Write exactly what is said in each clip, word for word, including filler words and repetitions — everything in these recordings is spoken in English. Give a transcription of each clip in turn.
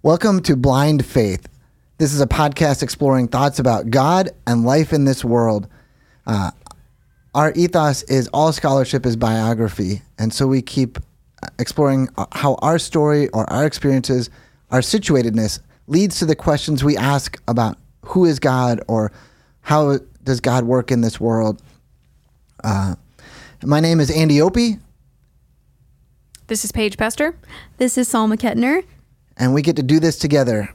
Welcome to Blind Faith. This is a podcast exploring thoughts about God and life in this world. Uh, our ethos is all scholarship is biography, and so we keep exploring how our story or our experiences, our situatedness, leads to the questions we ask about who is God or how does God work in this world. Uh, my name is Andy Opie. This is Paige Pester. This is Salma Kettner. And we get to do this together.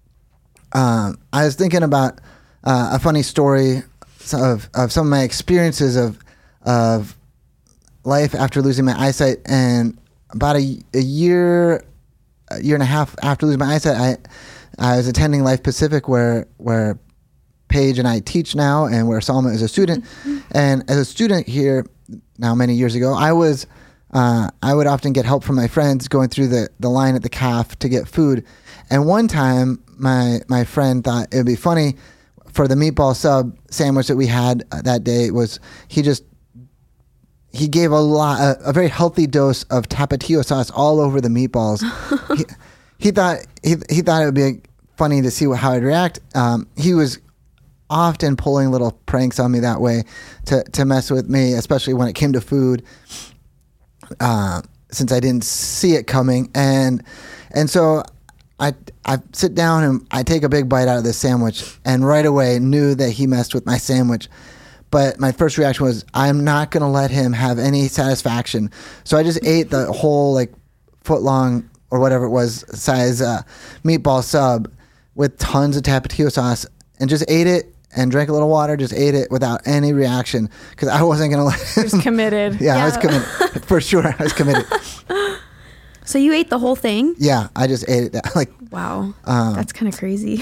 Um, I was thinking about uh, a funny story of, of some of my experiences of of life after losing my eyesight. And about a, a year, a year and a half after losing my eyesight, I I was attending Life Pacific, where where Paige and I teach now, and where Salma is a student. Mm-hmm. And as a student here, now many years ago, I was. Uh, I would often get help from my friends going through the, the line at the caf to get food. And one time, my my friend thought it would be funny for the meatball sub sandwich that we had that day. Was he just he gave a lot a, a very healthy dose of Tapatio sauce all over the meatballs. he, he thought he he thought it would be funny to see how I'd react. Um, he was often pulling little pranks on me that way to to mess with me, especially when it came to food. Uh, since I didn't see it coming, and and so I I sit down and I take a big bite out of this sandwich, and right away knew that he messed with my sandwich. But my first reaction was, I'm not going to let him have any satisfaction. So I just ate the whole like foot long or whatever it was size uh, meatball sub with tons of Tapatio sauce, and just ate it. And drank a little water, just ate it without any reaction because I wasn't going to let him. He was committed. yeah, yeah, I was committed. For sure, I was committed. So you ate the whole thing? Yeah, I just ate it. Like, wow, um, that's kind of crazy.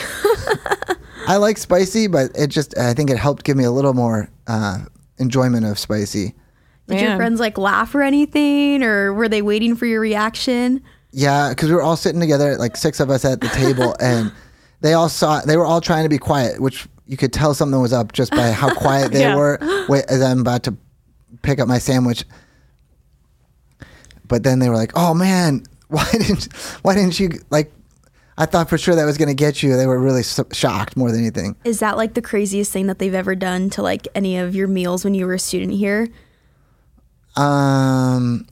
I like spicy, but it just, I think it helped give me a little more uh, enjoyment of spicy. Did Man. your friends like laugh or anything, or were they waiting for your reaction? Yeah, because we were all sitting together, like six of us at the table, and they all saw, they were all trying to be quiet, which you could tell something was up just by how quiet they yeah. were wait, as I'm about to pick up my sandwich. But then they were like, "Oh man, why didn't why didn't you like?" I thought for sure that was going to get you. They were really so shocked more than anything. Is that like the craziest thing that they've ever done to like any of your meals when you were a student here? Um,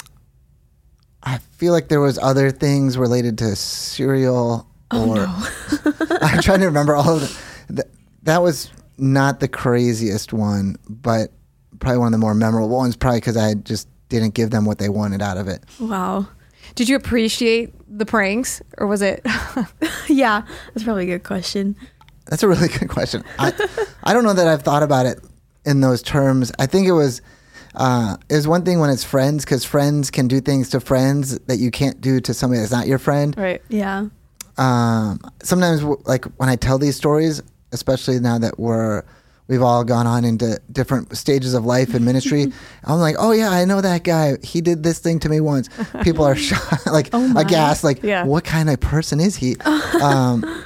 I feel like there was other things related to cereal. Oh or, no! I'm trying to remember all of the. That was not the craziest one, but probably one of the more memorable ones, probably because I just didn't give them what they wanted out of it. Wow. Did you appreciate the pranks, or was it? Yeah, that's probably a good question. That's a really good question. I, I don't know that I've thought about it in those terms. I think it was uh, it was one thing when it's friends, because friends can do things to friends that you can't do to somebody that's not your friend. Right. Yeah. Um, sometimes, like when I tell these stories, especially now that we're we've all gone on into different stages of life and ministry, I'm like, oh yeah, I know that guy. He did this thing to me once. People are shocked, like Oh my. aghast, like, Yeah. what kind of person is he? um,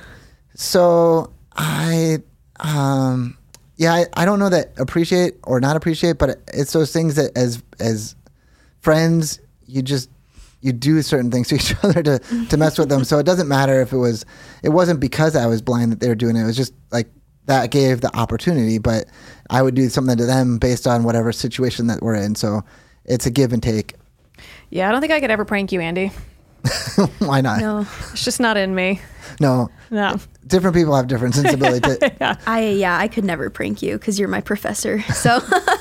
so I, um, yeah, I, I don't know that appreciate or not appreciate, but it's those things that as as friends, you just you do certain things to each other to, to mess with them. So it doesn't matter if it was, it wasn't because I was blind that they were doing it. It was just like that gave the opportunity, but I would do something to them based on whatever situation that we're in. So it's a give and take. Yeah, I don't think I could ever prank you, Andy. Why not? No. It's just not in me. No. No. Different people have different sensibility. To, Yeah. I yeah, I could never prank you because you're my professor. So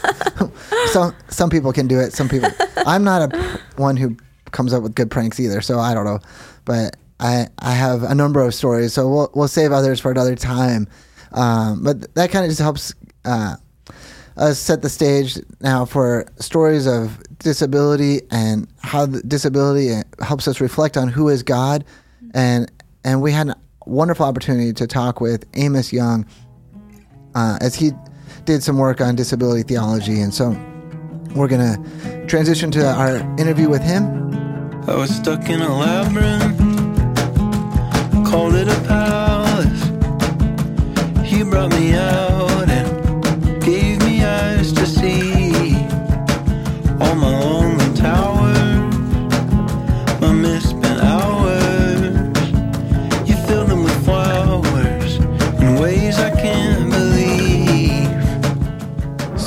some some people can do it. Some people. I'm not a one who comes up with good pranks either. So I don't know, but I I have a number of stories. So we'll we'll save others for another time. Um, but that kind of just helps uh, us set the stage now for stories of disability and how the disability helps us reflect on who is God. And and we had a wonderful opportunity to talk with Amos Young uh, as he did some work on disability theology. And so we're going to transition to our interview with him. I was stuck in a labyrinth, called it a palace. He brought me out and gave me eyes to see all my lonely towers, my misspent hours. You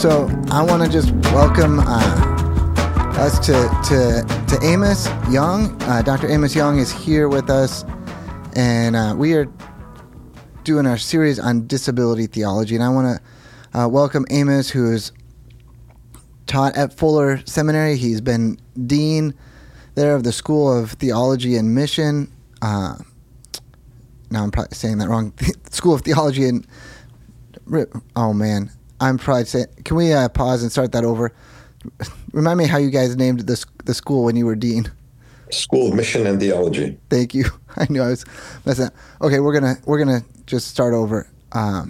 So I want to just welcome uh, us to, to to Amos Young. Uh, Doctor Amos Young is here with us, and uh, we are doing our series on disability theology. And I want to uh, welcome Amos, who is taught at Fuller Seminary. He's been dean there of the School of Theology and Mission. Uh, now I'm probably saying that wrong. School of Theology and... Oh, man. I'm probably saying... Can we uh, pause and start that over? Remind me how you guys named the, the school when you were dean. School of Mission and Theology. Thank you. I knew I was messing up. Okay, we're gonna we're gonna just start over. Um,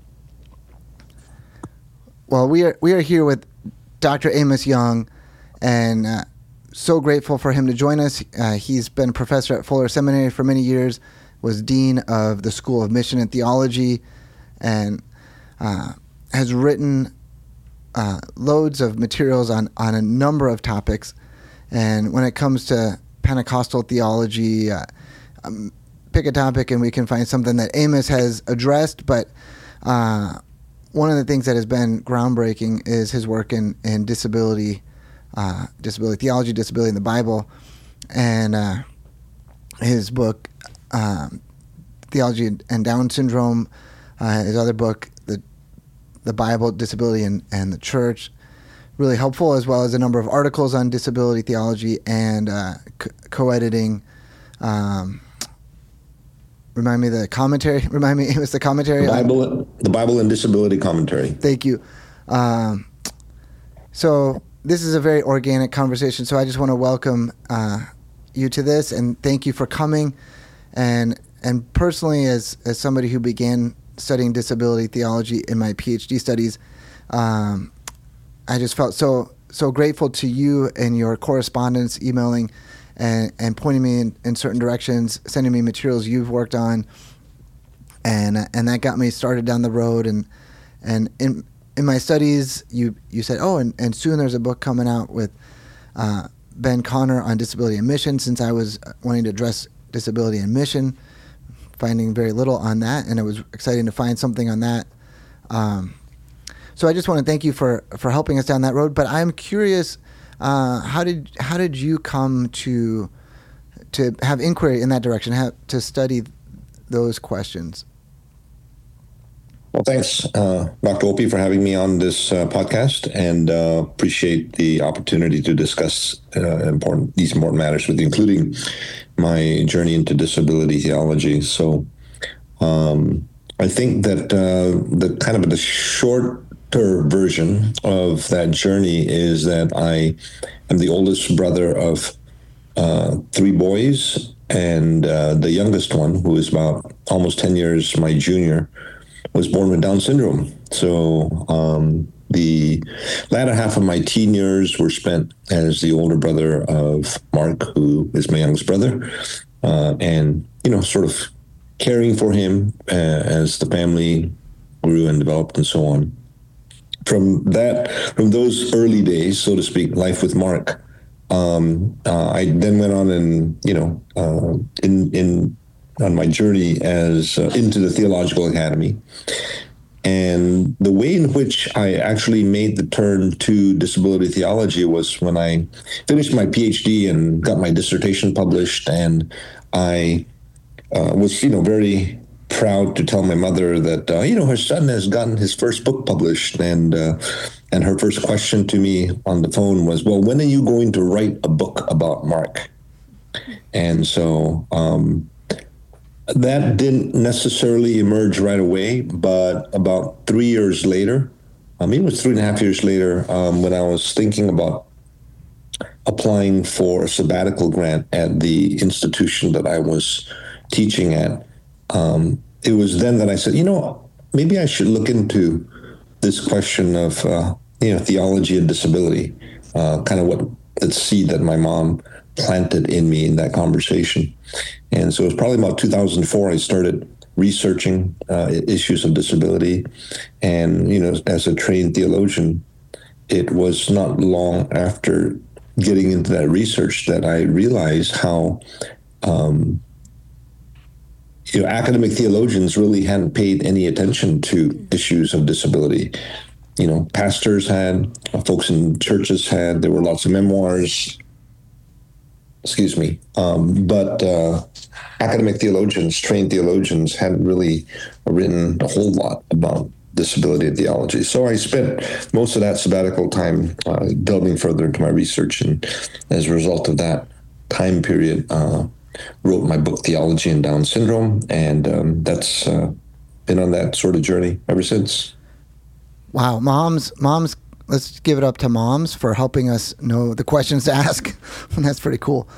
well, we are we are here with Doctor Amos Young, and uh, so grateful for him to join us. Uh, he's been professor at Fuller Seminary for many years, was dean of the School of Mission and Theology, and uh, has written uh, loads of materials on, on a number of topics. And when it comes to Pentecostal theology, uh, um, pick a topic and we can find something that Amos has addressed. But uh, one of the things that has been groundbreaking is his work in, in disability, uh, disability theology, disability in the Bible, and uh, his book, um, Theology and Down Syndrome, uh, his other book, the the Bible, Disability, and, and the Church, really helpful, as well as a number of articles on disability theology and uh, co- co-editing. Um, remind me the commentary. Remind me, it was the commentary. The Bible, on, the Bible and Disability Commentary. Thank you. Um, so this is a very organic conversation. So I just want to welcome uh, you to this, and thank you for coming. And and personally, as as somebody who began studying disability theology in my PhD studies, um, I just felt so so grateful to you and your correspondence, emailing, and, and pointing me in, in certain directions, sending me materials you've worked on, and and that got me started down the road. And and in in my studies, you you said, oh, and, and soon there's a book coming out with uh, Ben Connor on disability and mission. Since I was wanting to address disability and mission, finding very little on that, and it was exciting to find something on that. Um, So I just want to thank you for, for helping us down that road. But I'm curious, uh, how did how did you come to to have inquiry in that direction, have, to study those questions? Well, thanks, uh, Doctor Opie, for having me on this uh, podcast, and uh, appreciate the opportunity to discuss uh, important these important matters with you, including my journey into disability theology. So um, I think that uh, the kind of the short version of that journey is that I am the oldest brother of uh, three boys, and uh, the youngest one, who is about almost ten years my junior, was born with Down syndrome. So um, the latter half of my teen years were spent as the older brother of Mark, who is my youngest brother, uh, and, you know, sort of caring for him uh, as the family grew and developed and so on. From that, from those early days, so to speak, life with Mark, um, uh, I then went on and, you know, uh, in in on my journey as uh, into the theological academy, and the way in which I actually made the turn to disability theology was when I finished my PhD and got my dissertation published, and I uh, was, you know, very proud to tell my mother that, uh, you know, her son has gotten his first book published. And uh, and her first question to me on the phone was, well, when are you going to write a book about Mark? And so um, that didn't necessarily emerge right away, but about three years later, I mean, it was three and a half years later, um, when I was thinking about applying for a sabbatical grant at the institution that I was teaching at, Um, it was then that I said, you know, maybe I should look into this question of, uh, you know, theology and disability, uh, kind of what the seed that my mom planted in me in that conversation. And so it was probably about two thousand four, I started researching uh, issues of disability. And, you know, as a trained theologian, it was not long after getting into that research that I realized how, um, you know, academic theologians really hadn't paid any attention to issues of disability. you know, pastors had, uh, folks in churches had. There were lots of memoirs. Excuse me. Um, but uh, academic theologians, trained theologians, hadn't really written a whole lot about disability and theology. So I spent most of that sabbatical time uh, delving further into my research, and as a result of that time period, uh, wrote my book, Theology and Down Syndrome, and um, that's uh, been on that sort of journey ever since. Wow, moms, moms, let's give it up to moms for helping us know the questions to ask. That's pretty cool.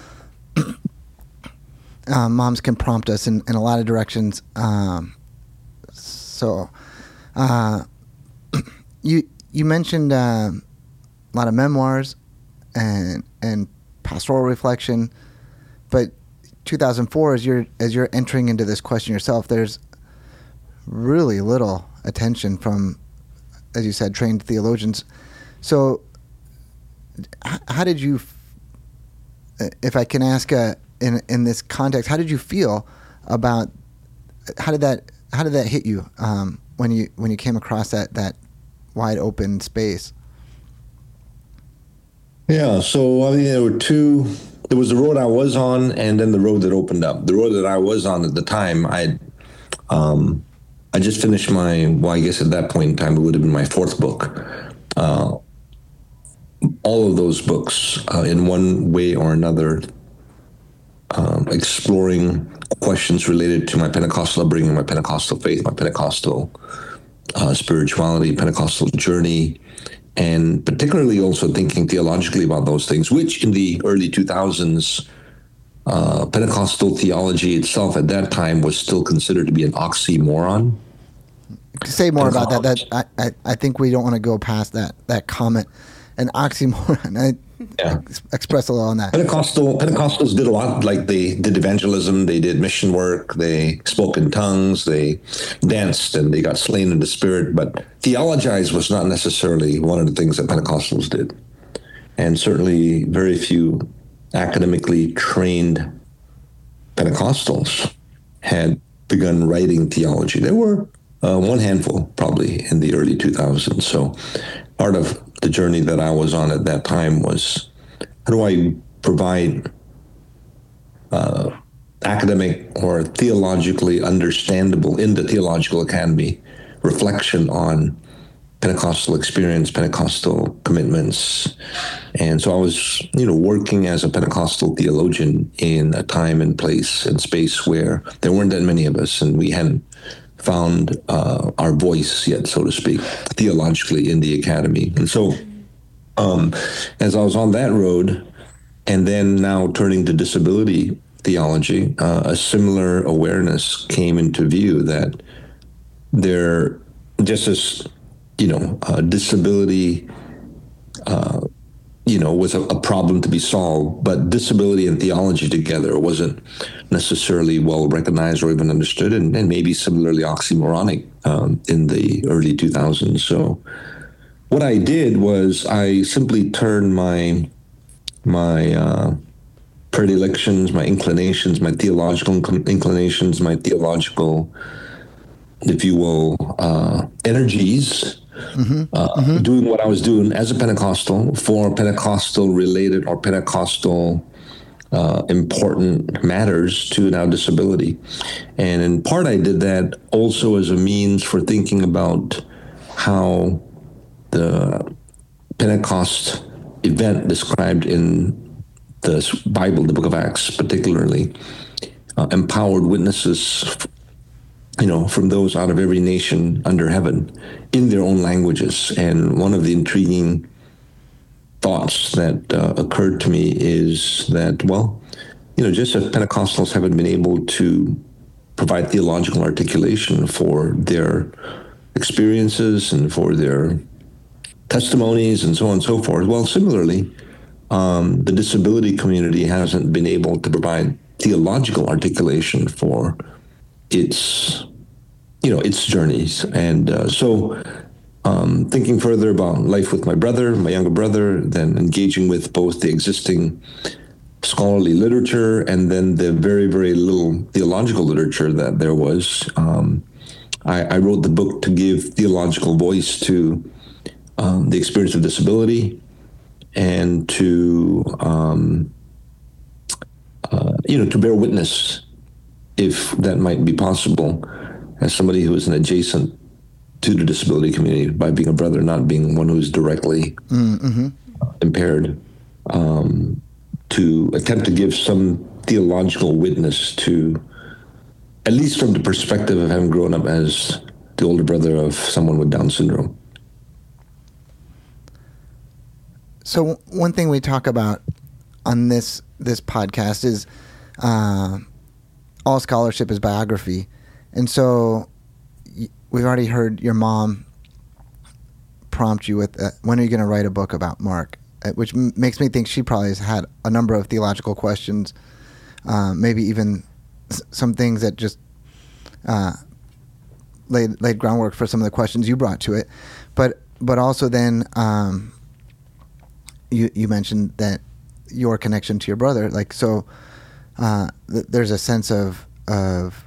uh, moms can prompt us in, in a lot of directions. Um, so, uh, you you mentioned uh, a lot of memoirs and and pastoral reflection, but two thousand four, as you're as you're entering into this question yourself, there's really little attention from, as you said, trained theologians. So, h- how did you, if I can ask, uh, in in this context, how did you feel about how did that how did that hit you um, when you when you came across that that wide open space? Yeah, so I mean, there were two. There was the road I was on, and then the road that opened up. The road that I was on at the time, I, um, I just finished my. Well, I guess at that point in time, it would have been my fourth book. Uh, all of those books, uh, in one way or another, um, exploring questions related to my Pentecostal upbringing, my Pentecostal faith, my Pentecostal uh, spirituality, Pentecostal journey. And particularly also thinking theologically about those things, which in the early two thousands, uh, Pentecostal theology itself at that time was still considered to be an oxymoron. Say more about that. That I, I, I think we don't want to go past that that comment. An oxymoron. I yeah. express a lot on that. Pentecostal Pentecostals did a lot. Like they did evangelism, they did mission work, they spoke in tongues, they danced, and they got slain in the spirit. But theologize was not necessarily one of the things that Pentecostals did, and certainly very few academically trained Pentecostals had begun writing theology. There were uh, one handful, probably in the early two thousands. So part of the journey that I was on at that time was, how do I provide uh, academic or theologically understandable, in the theological academy, reflection on Pentecostal experience, Pentecostal commitments. And so I was, you know, working as a Pentecostal theologian in a time and place and space where there weren't that many of us, and we hadn't found uh, our voice yet, so to speak, theologically in the academy. And so um, as I was on that road, and then now turning to disability theology, uh, a similar awareness came into view that there, just as, you know, uh, disability, uh, you know, was a, a problem to be solved, but disability and theology together wasn't necessarily well recognized or even understood, and, and maybe similarly oxymoronic um, in the early two thousands. So what I did was I simply turned my my uh, predilections, my inclinations, my theological inclinations, my theological, if you will, uh, energies, mm-hmm. Uh, mm-hmm. doing what I was doing as a Pentecostal for Pentecostal related or Pentecostal uh, important matters to now disability. And in part, I did that also as a means for thinking about how the Pentecost event described in the Bible, the book of Acts particularly, uh, empowered witnesses, you know, from those out of every nation under heaven in their own languages. And one of the intriguing thoughts that uh, occurred to me is that, well, you know, just as Pentecostals haven't been able to provide theological articulation for their experiences and for their testimonies and so on and so forth, well, similarly, um, the disability community hasn't been able to provide theological articulation for its, you know, its journeys. And uh, so um, thinking further about life with my brother, my younger brother, then engaging with both the existing scholarly literature and then the very, very little theological literature that there was, um, I, I wrote the book to give theological voice to um, the experience of disability, and to um, uh, you know to bear witness, if that might be possible, as somebody who is an adjacent to the disability community by being a brother, not being one who's directly mm-hmm. impaired, um, to attempt to give some theological witness to, at least from the perspective of having grown up as the older brother of someone with Down syndrome. So one thing we talk about on this this podcast is uh, all scholarship is biography. And so we've already heard your mom prompt you with, uh, when are you going to write a book about Mark? Uh, which m- makes me think she probably has had a number of theological questions, uh, maybe even s- some things that just uh, laid laid groundwork for some of the questions you brought to it. But but also then um, you you mentioned that your connection to your brother, like so, uh, th- there's a sense of of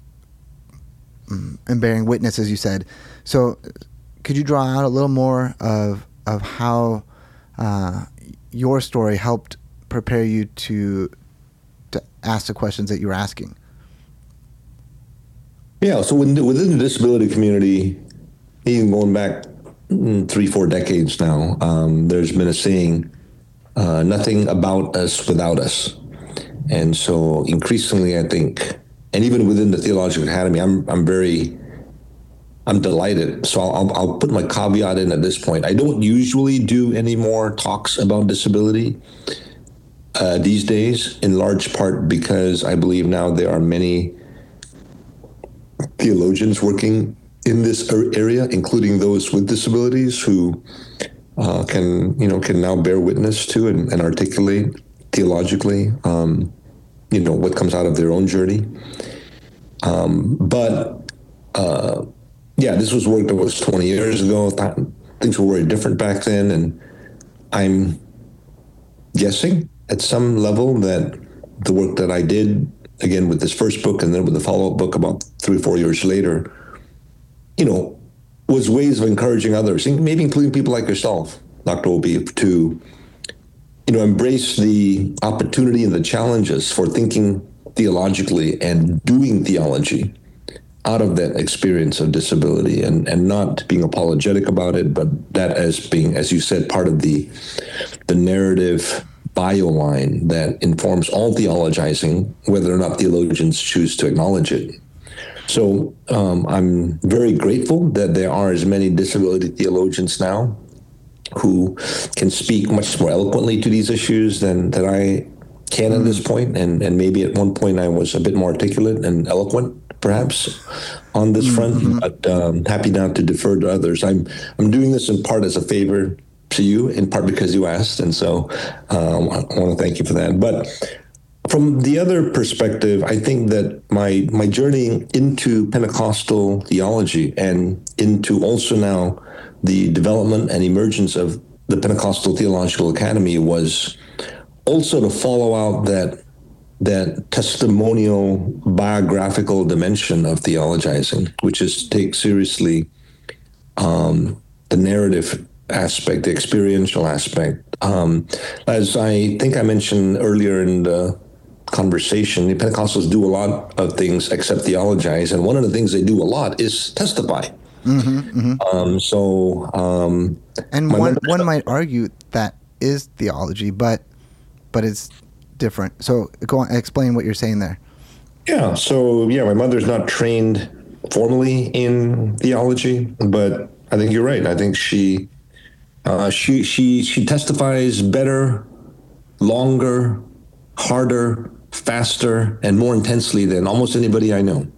and bearing witness, as you said. So could you draw out a little more of of how uh, your story helped prepare you to to ask the questions that you were asking? Yeah, so within the, within the disability community, even going back mm, three, four decades now, um, there's been a saying, uh, nothing about us without us. And so increasingly, I think, and even within the Theological Academy, I'm I'm very, I'm delighted. So I'll I'll put my caveat in at this point. I don't usually do any more talks about disability uh, these days, in large part because I believe now there are many theologians working in this area, including those with disabilities, who uh, can you know can now bear witness to and, and articulate theologically, um, you know, what comes out of their own journey. Um, but, uh, yeah, this was work that was twenty years ago. Things were very different back then. And I'm guessing at some level that the work that I did, again, with this first book and then with the follow-up book about three or four years later, you know, was ways of encouraging others, maybe including people like yourself, Doctor Opie, to you know, embrace the opportunity and the challenges for thinking theologically and doing theology out of that experience of disability, and, and not being apologetic about it, but that as being, as you said, part of the the narrative bio line that informs all theologizing, whether or not theologians choose to acknowledge it. So um, I'm very grateful that there are as many disability theologians now who can speak much more eloquently to these issues than that I can at this point. And, and maybe at one point I was a bit more articulate and eloquent, perhaps, on this front. Mm-hmm. But um, happy now to defer to others. I'm I'm doing this in part as a favor to you, in part because you asked. And so um, I want to thank you for that. But from the other perspective, I think that my my journey into Pentecostal theology and into also now the development and emergence of the Pentecostal Theological Academy was also to follow out that that testimonial biographical dimension of theologizing, which is to take seriously um, the narrative aspect, the experiential aspect. Um, as I think I mentioned earlier in the conversation, the Pentecostals do a lot of things except theologize, and one of the things they do a lot is testify. Mm-hmm, mm-hmm. Um, so, um, and one one might argue that is theology, but but it's different. So, go on, explain what you're saying there. Yeah. So, yeah, my mother's not trained formally in theology, but I think you're right. I think she uh, she she she testifies better, longer, harder, faster, and more intensely than almost anybody I know.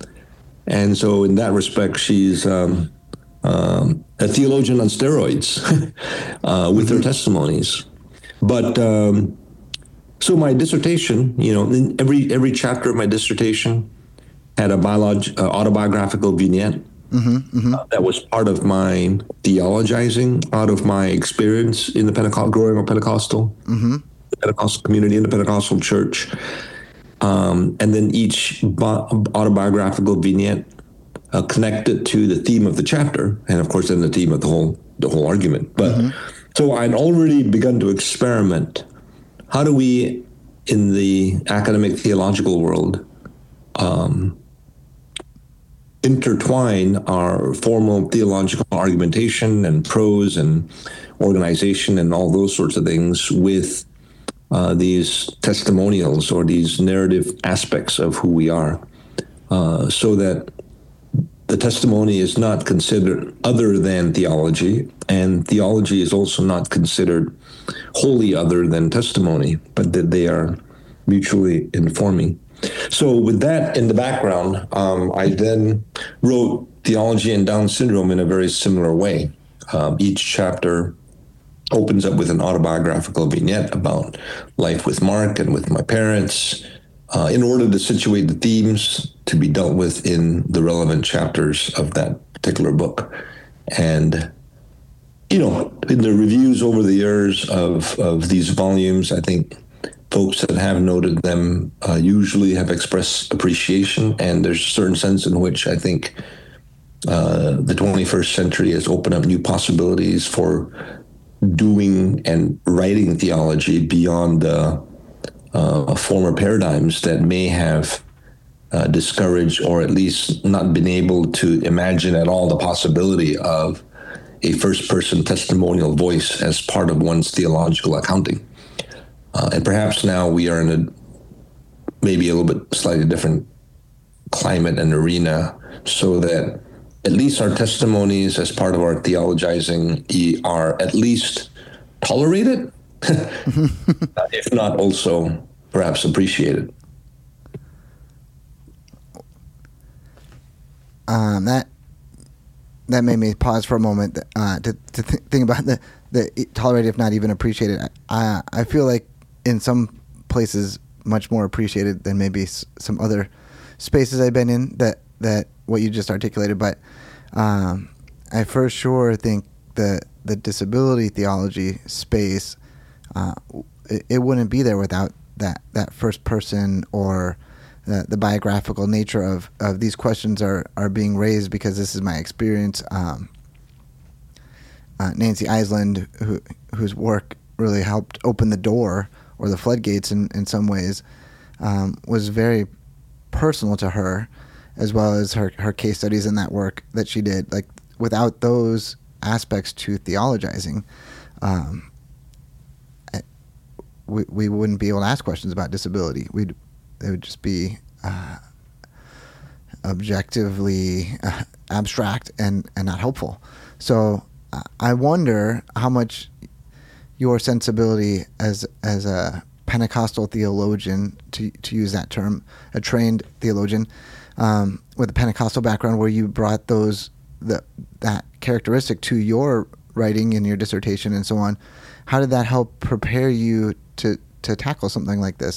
And so in that respect, she's um, um, a theologian on steroids uh, with her testimonies. But um, so my dissertation, you know, in every every chapter of my dissertation had a biolog- uh, autobiographical vignette mm-hmm, mm-hmm. Uh, that was part of my theologizing, out of my experience in the Pentecost, growing up Pentecostal, mm-hmm. the Pentecostal community, in the Pentecostal church. Um, and then each bi- autobiographical vignette uh, connected to the theme of the chapter, and of course then the theme of the whole the whole argument. But mm-hmm. so I'd already begun to experiment. How do we, in the academic theological world, um, intertwine our formal theological argumentation and prose and organization and all those sorts of things with uh, these testimonials or these narrative aspects of who we are, uh, so that the testimony is not considered other than theology, and theology is also not considered wholly other than testimony, but that they are mutually informing. So with that in the background, um, I then wrote Theology and Down Syndrome in a very similar way. Um, each chapter opens up with an autobiographical vignette about life with Mark and with my parents, uh, in order to situate the themes to be dealt with in the relevant chapters of that particular book. And, you know, in the reviews over the years of, of these volumes, I think folks that have noted them uh, usually have expressed appreciation, and there's a certain sense in which I think uh, the twenty-first century has opened up new possibilities for doing and writing theology beyond the uh, former paradigms that may have uh, discouraged or at least not been able to imagine at all the possibility of a first-person testimonial voice as part of one's theological accounting. Uh, and perhaps now we are in a maybe a little bit slightly different climate and arena, so that at least our testimonies as part of our theologizing are at least tolerated, if not also perhaps appreciated. Um, that that made me pause for a moment uh, to to th- think about the the tolerated, if not even appreciated. I I feel like in some places much more appreciated than maybe s- some other spaces I've been in, that that what you just articulated. But um, I for sure think the the disability theology space, uh, it, it wouldn't be there without that that first person or the, the biographical nature of, of these questions are, are being raised because this is my experience. Um, uh, Nancy Eisland, who whose work really helped open the door or the floodgates in, in some ways, um, was very personal to her, as well as her, her case studies in that work that she did. Like, without those aspects to theologizing, um, we we wouldn't be able to ask questions about disability. We'd it would just be uh, objectively uh, abstract and, and not helpful. So uh, I wonder how much your sensibility as as a Pentecostal theologian, to to use that term, a trained theologian um, with a Pentecostal background, where you brought those the that characteristic to your writing and your dissertation and so on. How did that help prepare you to to tackle something like this?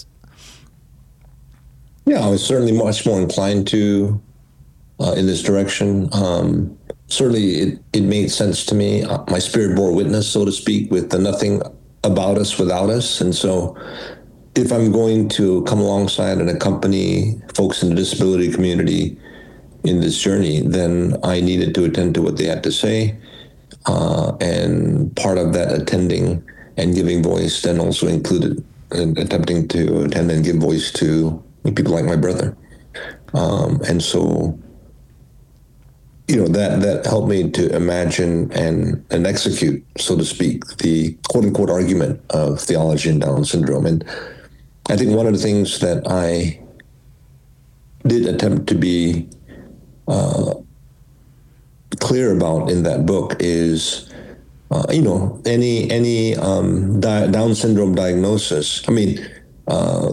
Yeah, I was certainly much more inclined to uh, in this direction. Um, certainly, it, it made sense to me. Uh, my spirit bore witness, so to speak, with the nothing about us without us. And so if I'm going to come alongside and accompany folks in the disability community in this journey, then I needed to attend to what they had to say. Uh, and part of that attending and giving voice then also included uh, attempting to attend and give voice to people like my brother. Um, and so, you know, that, that helped me to imagine and, and execute, so to speak, the quote-unquote argument of theology and Down syndrome. And I think one of the things that I did attempt to be uh, clear about in that book is, uh, you know, any any um, di- Down syndrome diagnosis. I mean, uh,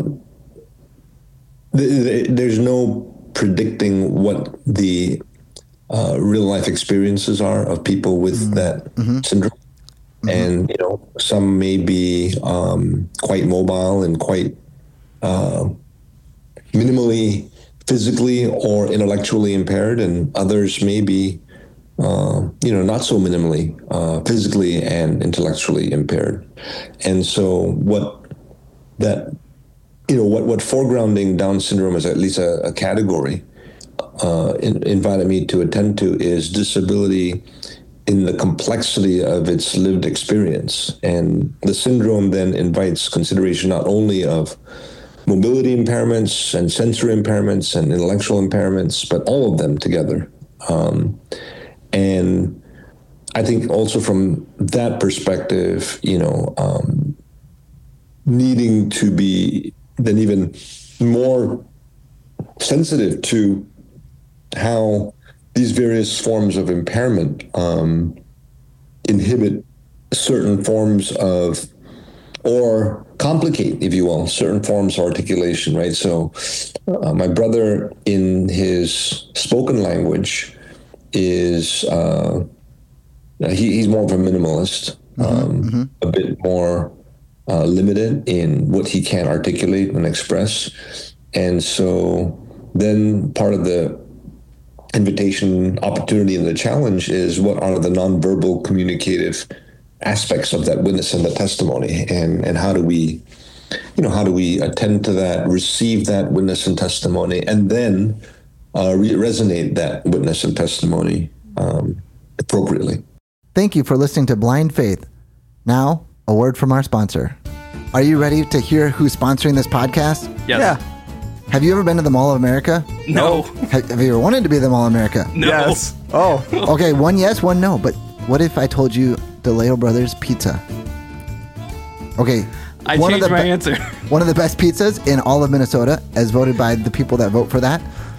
th- th- there's no predicting what the uh, real life experiences are of people with mm-hmm. that mm-hmm. syndrome. Mm-hmm. And, you know, some may be um, quite mobile and quite uh, minimally physically or intellectually impaired, and others may be Uh, you know, not so minimally uh, physically and intellectually impaired. And so what that, you know, what, what foregrounding Down syndrome as at least a, a category uh, in, invited me to attend to is disability in the complexity of its lived experience. And the syndrome then invites consideration not only of mobility impairments and sensory impairments and intellectual impairments, but all of them together. Um, and I think also from that perspective, you know, um, needing to be then even more sensitive to how these various forms of impairment um, inhibit certain forms of, or complicate, if you will, certain forms of articulation, right? So uh, my brother in his spoken language is, uh, he, he's more of a minimalist, um, mm-hmm. a bit more uh, limited in what he can articulate and express. And so then part of the invitation, opportunity, and the challenge is what are the nonverbal communicative aspects of that witness and the testimony, and and how do we, you know, how do we attend to that, receive that witness and testimony, and then uh, re- resonate that witness and testimony um, appropriately. Thank you for listening to Blind Faith. Now, a word from our sponsor. Are you ready to hear who's sponsoring this podcast? Yes. Yeah. Have you ever been to the Mall of America? No. Have, have you ever wanted to be at the Mall of America? No. Yes. Oh. Okay, one yes, one no. But what if I told you DeLeo Brothers Pizza? Okay. I one changed of the my be- answer. One of the best pizzas in all of Minnesota, as voted by the people that vote for that.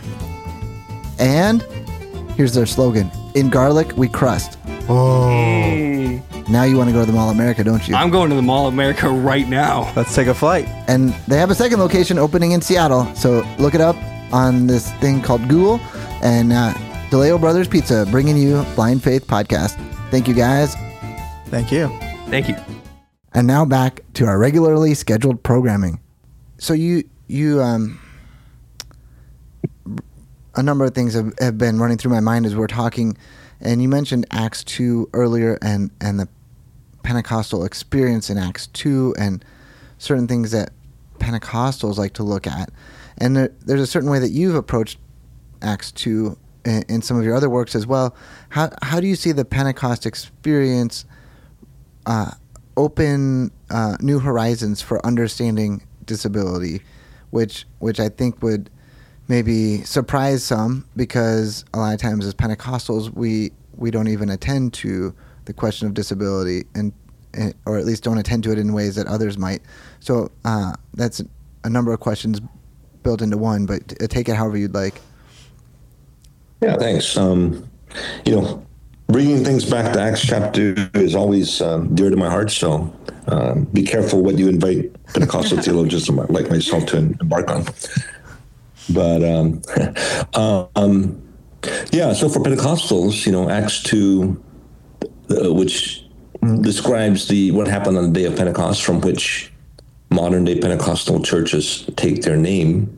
And here's their slogan: in garlic, we crust. Oh. Mm. Now you want to go to the Mall of America, don't you? I'm going to the Mall of America right now. Let's take a flight. And they have a second location opening in Seattle. So look it up on this thing called Google. And uh, DeLeo Brothers Pizza bringing you Blind Faith Podcast. Thank you, guys. Thank you. Thank you. And now back to our regularly scheduled programming. So you, you, um, a number of things have, have been running through my mind as we're talking. And you mentioned Acts two earlier, and, and the Pentecostal experience in Acts two, and certain things that Pentecostals like to look at. And there, there's a certain way that you've approached Acts two in, in some of your other works as well. How how do you see the Pentecost experience uh, open uh, new horizons for understanding disability, which which I think would maybe surprise some, because a lot of times as Pentecostals we we don't even attend to the question of disability, and, and or at least don't attend to it in ways that others might. So uh, that's a number of questions built into one, but t- take it however you'd like. Yeah, thanks. Um, you know, bringing things back to Acts chapter two is always um, dear to my heart. So um, be careful what you invite Pentecostal theologians like myself to embark on. But um, um, yeah, so for Pentecostals, you know, Acts two, uh, which describes the what happened on the day of Pentecost, from which modern day Pentecostal churches take their name.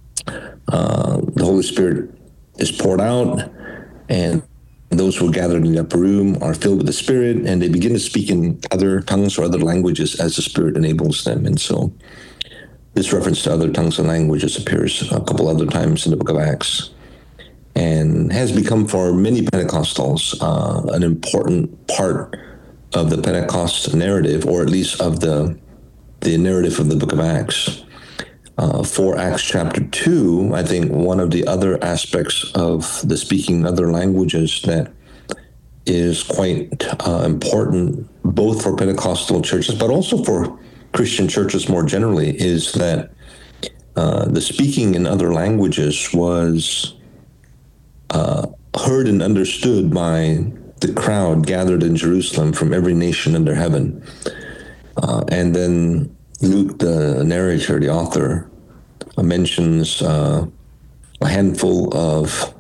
Uh, the Holy Spirit is poured out, and those who are gathered in the upper room are filled with the Spirit, and they begin to speak in other tongues or other languages as the Spirit enables them. And so this reference to other tongues and languages appears a couple other times in the book of Acts, and has become for many Pentecostals uh, an important part of the Pentecost narrative, or at least of the the narrative of the book of Acts. Uh, for Acts chapter two, I think one of the other aspects of the speaking other languages that is quite uh, important, both for Pentecostal churches, but also for Christian churches more generally, is that uh, the speaking in other languages was uh, heard and understood by the crowd gathered in Jerusalem from every nation under heaven. Uh, and then Luke, the narrator, the author, uh, mentions uh, a handful of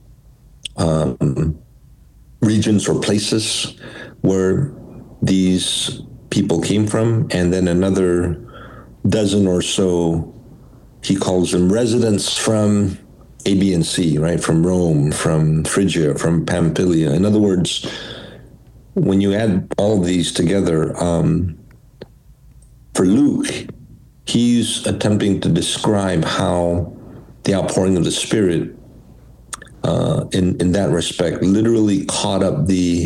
um, regions or places where these people came from, and then another dozen or so, he calls them residents from A, B, and C, right? From Rome, from Phrygia, from Pamphylia. In other words, when you add all of these together, um, for Luke, he's attempting to describe how the outpouring of the Spirit, uh, in, in that respect, literally caught up the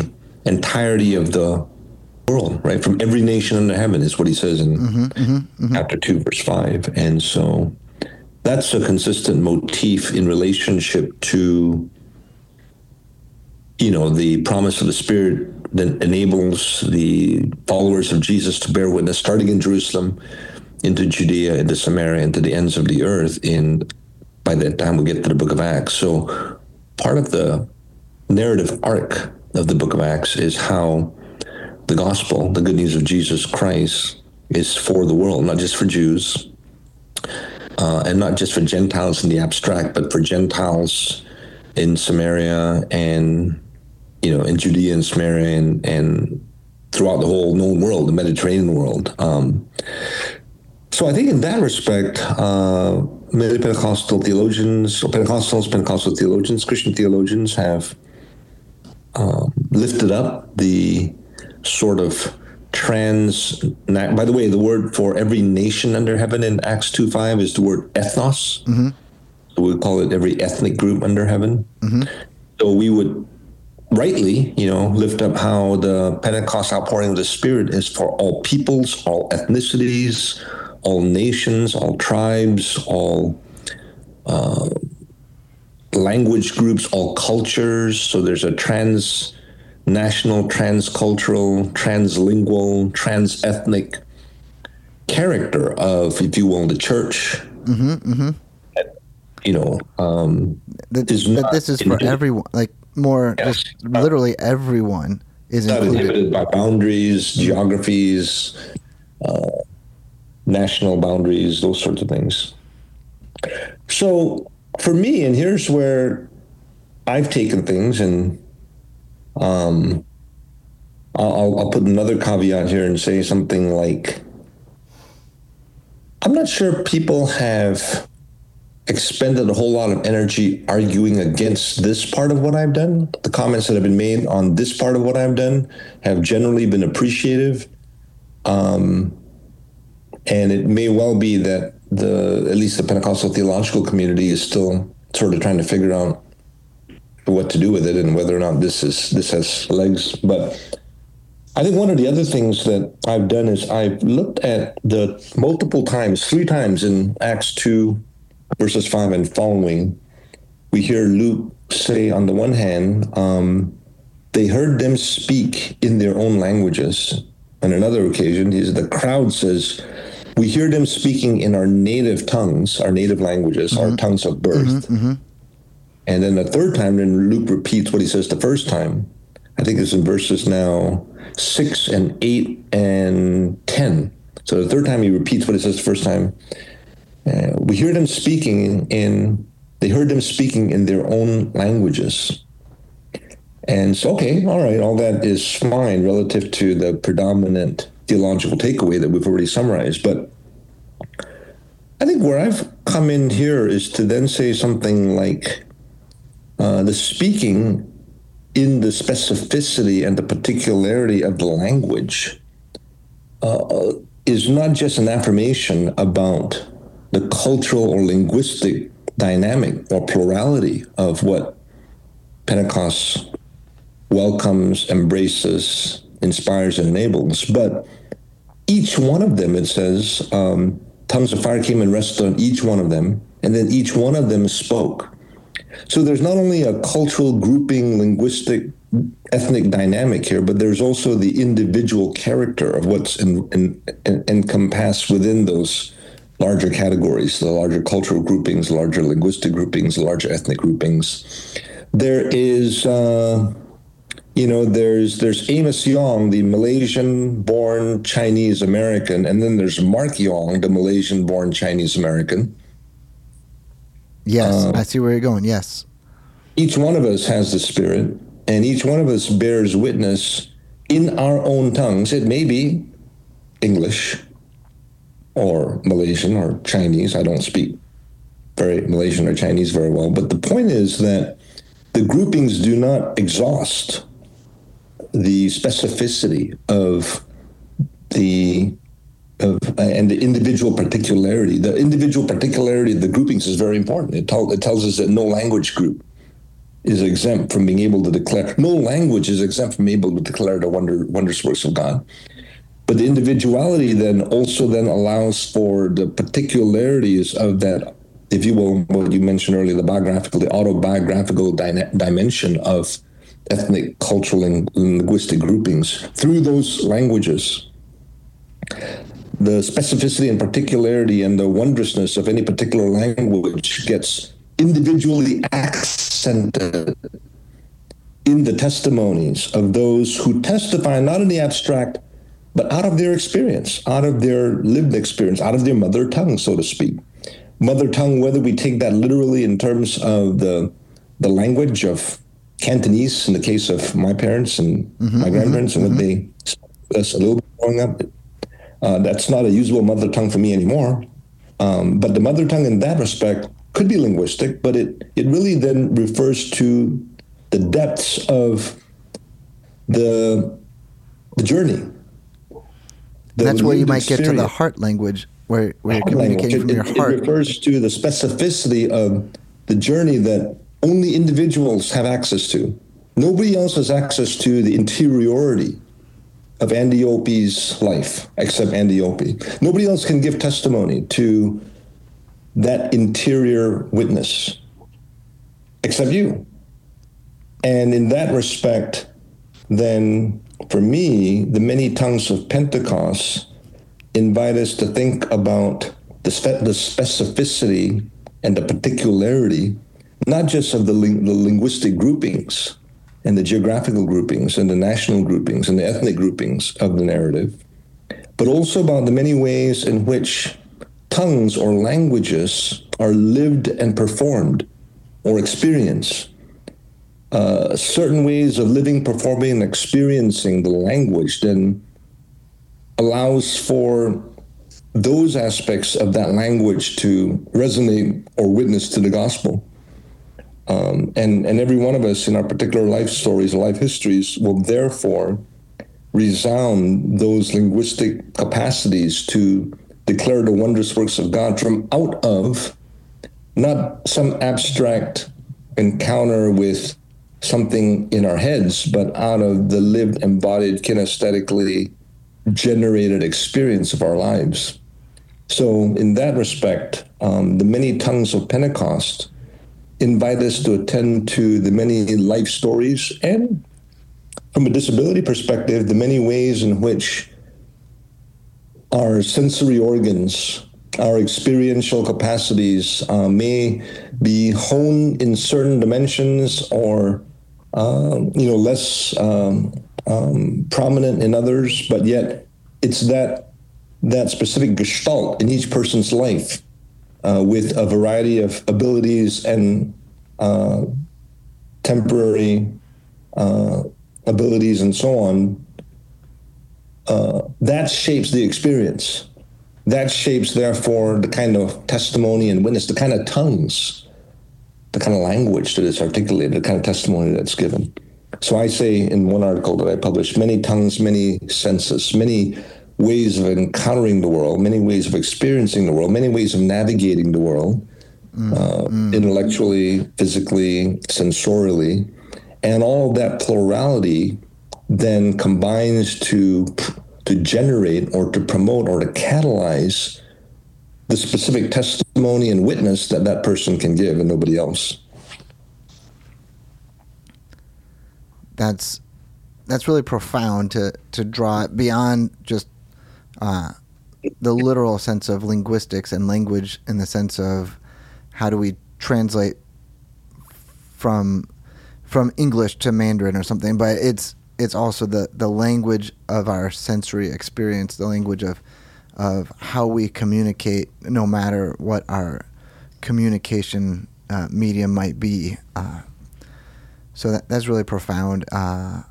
entirety of the world, right? From every nation under heaven is what he says in Mm-hmm, mm-hmm, mm-hmm. chapter two, verse five. And so that's a consistent motif in relationship to, you know, the promise of the Spirit that enables the followers of Jesus to bear witness, starting in Jerusalem, into Judea, into Samaria, into the ends of the earth. In by that time, we'll get to the book of Acts. So part of the narrative arc of the book of Acts is how the gospel, the good news of Jesus Christ, is for the world, not just for Jews, uh, and not just for Gentiles in the abstract, but for Gentiles in Samaria and, you know, in Judea and Samaria and, and throughout the whole known world, the Mediterranean world. Um, so I think in that respect, uh, many Pentecostal theologians, or Pentecostals, Pentecostal theologians, Christian theologians have um, lifted up the sort of trans, by the way, the word for every nation under heaven in Acts two five is the word ethnos. Mm-hmm. So we call it every ethnic group under heaven. Mm-hmm. So we would rightly, you know, lift up how the Pentecost outpouring of the Spirit is for all peoples, all ethnicities, all nations, all tribes, all uh, language groups, all cultures. So there's a trans national, transcultural, translingual, trans-ethnic character of, if you will, the church. Mm-hmm, mm-hmm. You know, um, that, is that not this is for inhibited. everyone, like more, Yes. just literally everyone is Not included. inhibited by boundaries, geographies, uh, national boundaries, those sorts of things. So for me, and here's where I've taken things, and um, I'll, I'll put another caveat here and say something like, I'm not sure people have expended a whole lot of energy arguing against this part of what I've done. The comments that have been made on this part of what I've done have generally been appreciative. Um, and it may well be that the, at least the Pentecostal theological community is still sort of trying to figure out what to do with it and whether or not this is, this has legs. But I think one of the other things that I've done is I've looked at the multiple times, three times in Acts two, verses five and following, we hear Luke say, on the one hand, um, they heard them speak in their own languages. On another occasion, he's, the crowd says, we hear them speaking in our native tongues, our native languages, mm-hmm. our tongues of birth. Mm-hmm, mm-hmm. And then the third time, then Luke repeats what he says the first time. I think it's in verses now six and eight and ten. So the third time he repeats what he says the first time. Uh, we hear them speaking in, they heard them speaking in their own languages. And so, okay, all right, all that is fine relative to the predominant theological takeaway that we've already summarized. But I think where I've come in here is to then say something like uh, the speaking in the specificity and the particularity of the language uh, is not just an affirmation about the cultural or linguistic dynamic or plurality of what Pentecost welcomes, embraces, inspires, and enables. But each one of them, it says, um, tongues of fire came and rested on each one of them, and then each one of them spoke. So there's not only a cultural grouping, linguistic, ethnic dynamic here, but there's also the individual character of what's in, in, in, encompassed within those larger categories, the larger cultural groupings, larger linguistic groupings, larger ethnic groupings. There is, uh, you know, there's there's Amos Yong, the Malaysian-born Chinese American, and then there's Mark Yong, the Malaysian-born Chinese American. Yes, Uh, I see where you're going. Yes. Each one of us has the Spirit, and each one of us bears witness in our own tongues. It may be English, or Malaysian or Chinese. I don't speak very Malaysian or Chinese very well. But the point is that the groupings do not exhaust the specificity of the of, and the individual particularity. The individual particularity of the groupings is very important. It, tell, it tells us that no language group is exempt from being able to declare, no language is exempt from being able to declare the wonder, wondrous works of God. But the individuality then also then allows for the particularities of that, if you will, what you mentioned earlier, the biographical, the autobiographical di- dimension of ethnic, cultural, and linguistic groupings through those languages. The specificity and particularity and the wondrousness of any particular language gets individually accented in the testimonies of those who testify not in the abstract, but out of their experience, out of their lived experience, out of their mother tongue, so to speak. Mother tongue, whether we take that literally in terms of the the language of Cantonese in the case of my parents and mm-hmm, my grandparents, mm-hmm, and what mm-hmm. they spoke to us a little bit growing up, Uh, that's not a usable mother tongue for me anymore. Um, but the mother tongue in that respect could be linguistic, but it, it really then refers to the depths of the, the journey. The that's where you might experience. Get to the heart language, where, where you're communicating language. from it, your heart. It refers to the specificity of the journey that only individuals have access to. Nobody else has access to the interiority of Andy Opie's life, except Andy Opie. Nobody else can give testimony to that interior witness, except you. And in that respect, then, for me, the many tongues of Pentecost invite us to think about the, spe- the specificity and the particularity, not just of the, ling- the linguistic groupings, and the geographical groupings and the national groupings and the ethnic groupings of the narrative, but also about the many ways in which tongues or languages are lived and performed or experienced. Uh, certain ways of living, performing, and experiencing the language then allows for those aspects of that language to resonate or witness to the gospel. Um, and, and every one of us in our particular life stories, life histories, will therefore resound those linguistic capacities to declare the wondrous works of God from out of not some abstract encounter with something in our heads, but out of the lived, embodied, kinesthetically generated experience of our lives. So in that respect, um, the many tongues of Pentecost invite us to attend to the many life stories and, from a disability perspective, the many ways in which our sensory organs, our experiential capacities uh, may be honed in certain dimensions or, uh, you know, less um, um, prominent in others, but yet it's that that specific gestalt in each person's life uh, with a variety of abilities and uh, temporary uh, abilities and so on, uh, that shapes the experience. That shapes, therefore, the kind of testimony and witness, the kind of tongues, the kind of language that is articulated, the kind of testimony that's given. So I say in one article that I published, many tongues, many senses, many ways of encountering the world, many ways of experiencing the world, many ways of navigating the world, mm, uh, mm. intellectually, physically, sensorially, and all of that plurality then combines to to generate or to promote or to catalyze the specific testimony and witness that that person can give and nobody else. That's that's really profound to to draw it beyond just uh, the literal sense of linguistics and language in the sense of how do we translate from from English to Mandarin or something, but it's it's also the, the language of our sensory experience, the language of of how we communicate, no matter what our communication uh, medium might be. Uh, so that, that's really profound. Uh,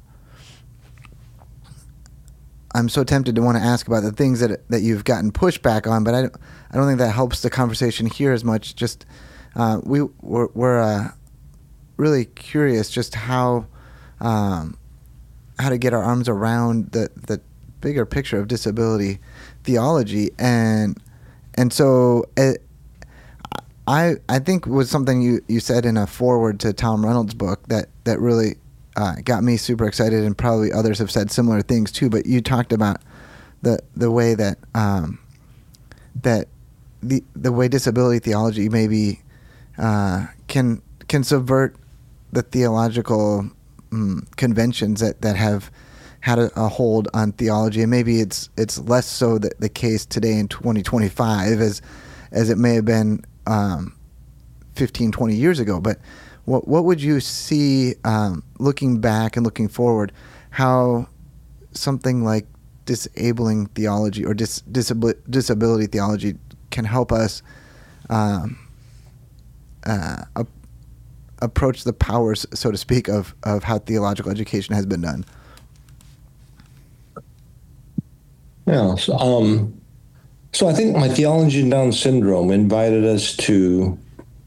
I'm so tempted to want to ask about the things that that you've gotten pushback on, but I don't, I don't think that helps the conversation here as much. Just uh, we we're, we're uh, really curious just how um, how to get our arms around the the bigger picture of disability theology, and and so it, I I think was something you, you said in a foreword to Tom Reynolds' book that that really uh, got me super excited, and probably others have said similar things too. But you talked about the the way that um, that the the way disability theology maybe uh, can can subvert the theological um, conventions that, that have had a, a hold on theology, and maybe it's it's less so the, the case today in twenty twenty-five as as it may have been um, fifteen, twenty years ago. But what what would you see um, looking back and looking forward, how something like disabling theology or dis, disabili- disability theology can help us um, uh, a, approach the powers, so to speak, of, of how theological education has been done? Yeah. So, um, so I think my Theology in Down Syndrome invited us to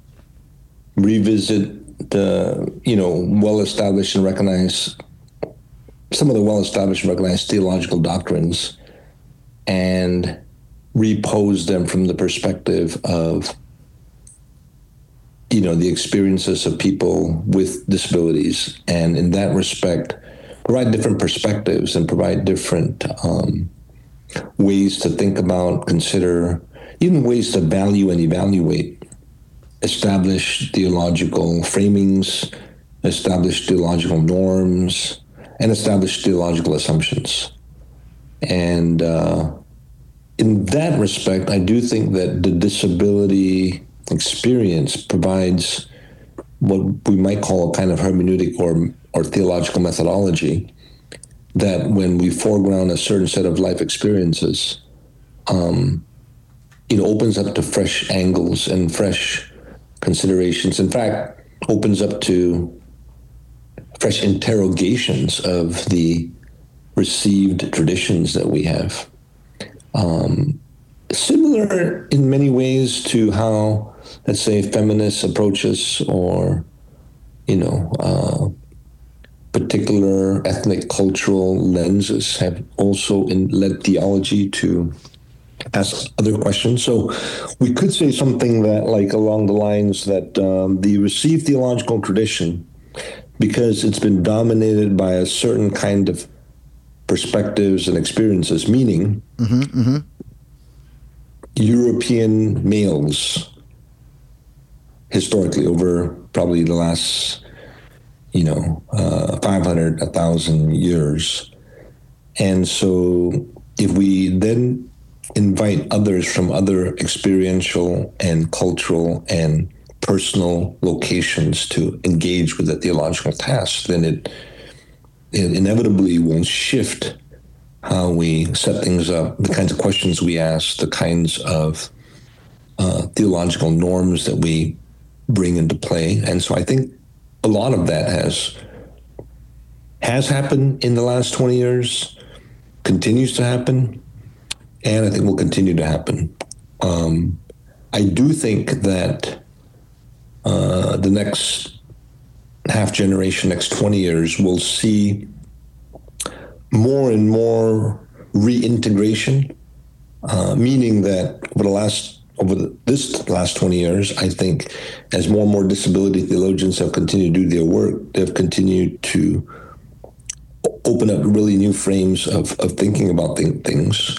revisit the, you know, well-established and recognized, some of the well-established and recognized theological doctrines, and repose them from the perspective of, you know, the experiences of people with disabilities, and in that respect, provide different perspectives and provide different um, ways to think about, consider, even ways to value and evaluate established theological framings, established theological norms, and established theological assumptions. And uh, in that respect, I do think that the disability experience provides what we might call a kind of hermeneutic or or theological methodology, that when we foreground a certain set of life experiences, um, it opens up to fresh angles and fresh considerations. In fact, opens up to fresh interrogations of the received traditions that we have. Um, similar in many ways to how, let's say, feminists approach us, or, you know, uh, particular ethnic cultural lenses have also in, led theology to ask other questions. So we could say something that, like, along the lines that um, the received theological tradition, because it's been dominated by a certain kind of perspectives and experiences, meaning Mm-hmm, mm-hmm. European males, historically, over probably the last, you know, uh, five hundred, one thousand years. And so if we then invite others from other experiential and cultural and personal locations to engage with the theological task, then it, it inevitably will shift how we set things up, the kinds of questions we ask, the kinds of uh, theological norms that we bring into play. And so I think a lot of that has has happened in the last twenty years, continues to happen, and I think will continue to happen. Um, I do think that uh, the next half generation, next twenty years, will see more and more reintegration, uh, meaning that over the last over the, this last twenty years, I think, as more and more disability theologians have continued to do their work, they've continued to open up really new frames of, of thinking about th- things.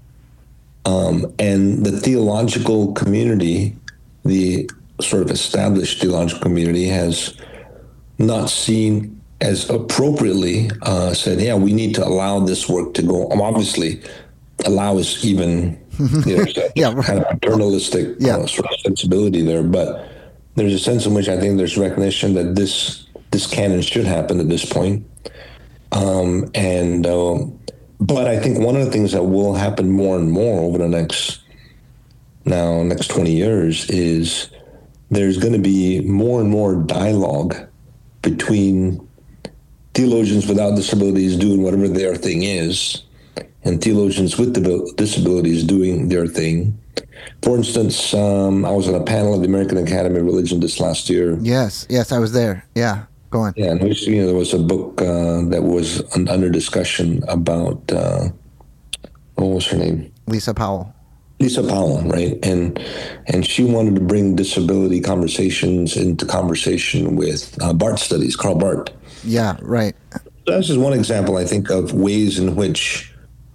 Um, and the theological community, the sort of established theological community, has not seen as appropriately uh, said, yeah, we need to allow this work to go. Um, obviously, allow is even, you know, Yeah, right. kind of paternalistic Yeah. uh, sort of sensibility there. But there's a sense in which I think there's recognition that this this can and should happen at this point. Um, and uh, but I think one of the things that will happen more and more over the next now next twenty years is there's going to be more and more dialogue between theologians without disabilities doing whatever their thing is, and theologians with disabilities doing their thing. For instance, um, I was on a panel at the American Academy of Religion this last year. Yes, yes, I was there. Yeah, go on. Yeah, and you know, there was a book uh, that was under discussion about, uh, what was her name? Lisa Powell. Lisa Powell, right? And and she wanted to bring disability conversations into conversation with uh, BART studies, Karl Barth. Yeah, right. That's just one example, I think, of ways in which,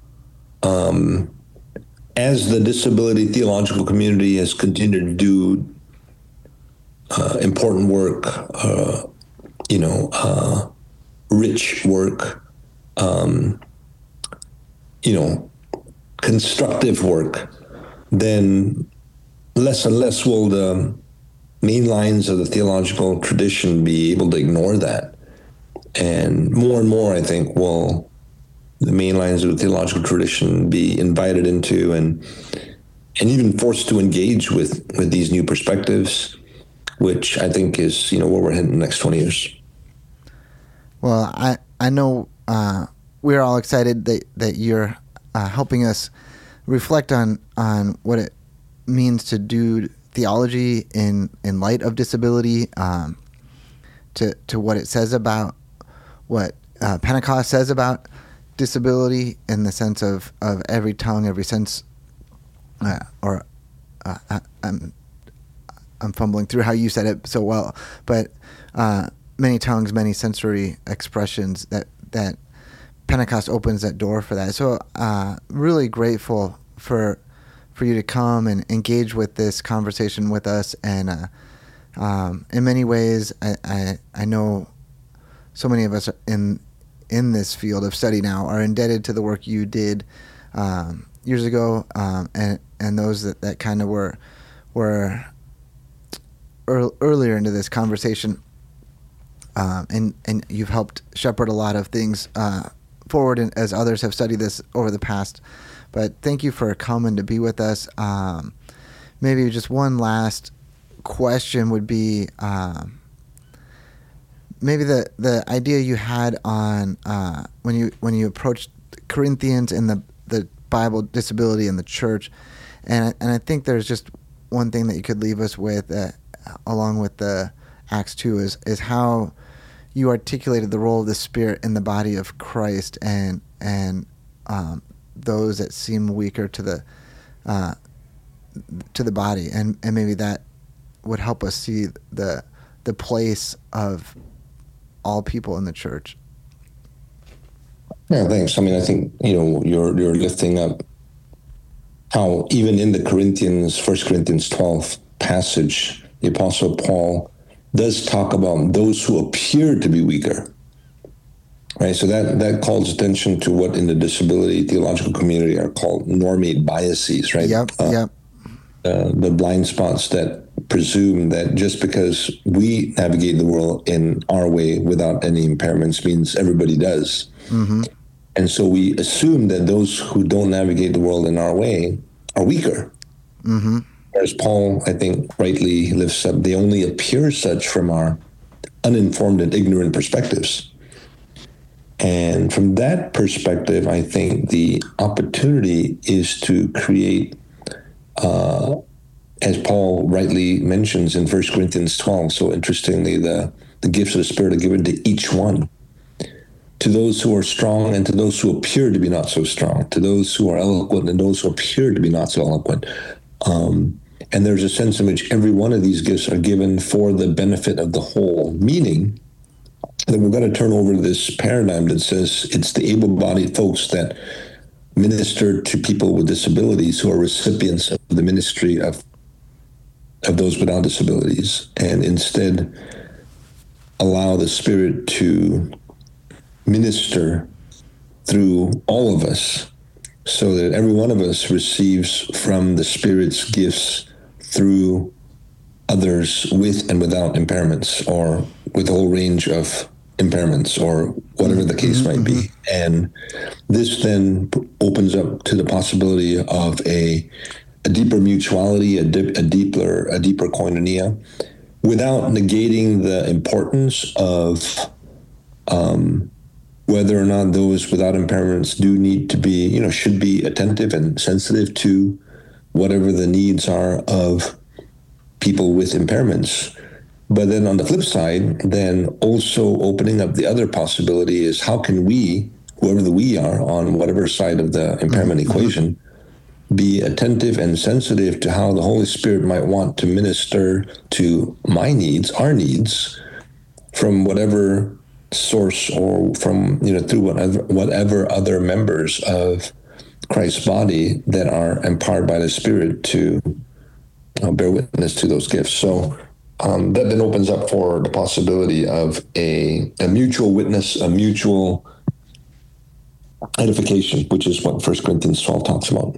um, as the disability theological community has continued to do uh, important work, uh, you know, uh, rich work, um, you know, constructive work, then less and less will the main lines of the theological tradition be able to ignore that. And more and more, I think, will the main lines of the theological tradition be invited into and and even forced to engage with, with these new perspectives, which I think is, you know, where we're heading in the next twenty years. Well, I I know uh, we're all excited that that you're uh, helping us reflect on on what it means to do theology in in light of disability, um, to to what it says about what uh, Pentecost says about disability in the sense of, of every tongue, every sense, uh, or uh, I, I'm I'm fumbling through how you said it so well, but uh, many tongues, many sensory expressions, that that Pentecost opens that door for that. So uh, really grateful for for you to come and engage with this conversation with us, and uh, um, in many ways, I, I I know so many of us in in this field of study now are indebted to the work you did um, years ago, um, and and those that, that kind of were were earl- earlier into this conversation, um, and and you've helped shepherd a lot of things uh, forward, and as others have studied this over the past. But thank you for coming to be with us. Um, maybe just one last question would be. Um, Maybe the, the idea you had on uh, when you when you approached Corinthians and the, the Bible, disability, and the church, and and I think there's just one thing that you could leave us with, uh, along with the Acts two, is is how you articulated the role of the Spirit in the body of Christ, and and um, those that seem weaker to the uh, to the body, and, and maybe that would help us see the the place of all people in the church. Yeah, thanks. I mean, I think, you know, you're you're lifting up how even in the Corinthians, First Corinthians twelve passage, the Apostle Paul does talk about those who appear to be weaker. Right? So that, that calls attention to what in the disability theological community are called normate biases, right? Yep, uh, yep. Uh, the blind spots that presume that just because we navigate the world in our way without any impairments means everybody does. Mm-hmm. And so we assume that those who don't navigate the world in our way are weaker. Mm-hmm. Whereas Paul, I think, rightly lifts up, they only appear such from our uninformed and ignorant perspectives. And from that perspective, I think the opportunity is to create uh, as Paul rightly mentions in First Corinthians twelve, so interestingly, the, the gifts of the Spirit are given to each one, to those who are strong and to those who appear to be not so strong, to those who are eloquent and those who appear to be not so eloquent. Um, and there's a sense in which every one of these gifts are given for the benefit of the whole, meaning that we've got to turn over this paradigm that says it's the able-bodied folks that minister to people with disabilities who are recipients of the ministry of of those without disabilities, and instead allow the Spirit to minister through all of us, so that every one of us receives from the Spirit's gifts through others with and without impairments, or with a whole range of impairments, or whatever the case might be. And this then opens up to the possibility of a a deeper mutuality, a, dip, a deeper, a deeper koinonia, without negating the importance of um, whether or not those without impairments do need to be, you know, should be attentive and sensitive to whatever the needs are of people with impairments. But then on the flip side, then also opening up the other possibility is how can we, whoever the we are on whatever side of the impairment mm-hmm. equation, be attentive and sensitive to how the Holy Spirit might want to minister to my needs, our needs, from whatever source or from, you know, through whatever, whatever other members of Christ's body that are empowered by the Spirit to uh, bear witness to those gifts. So um, that then opens up for the possibility of a, a mutual witness, a mutual edification, which is what First Corinthians twelve talks about.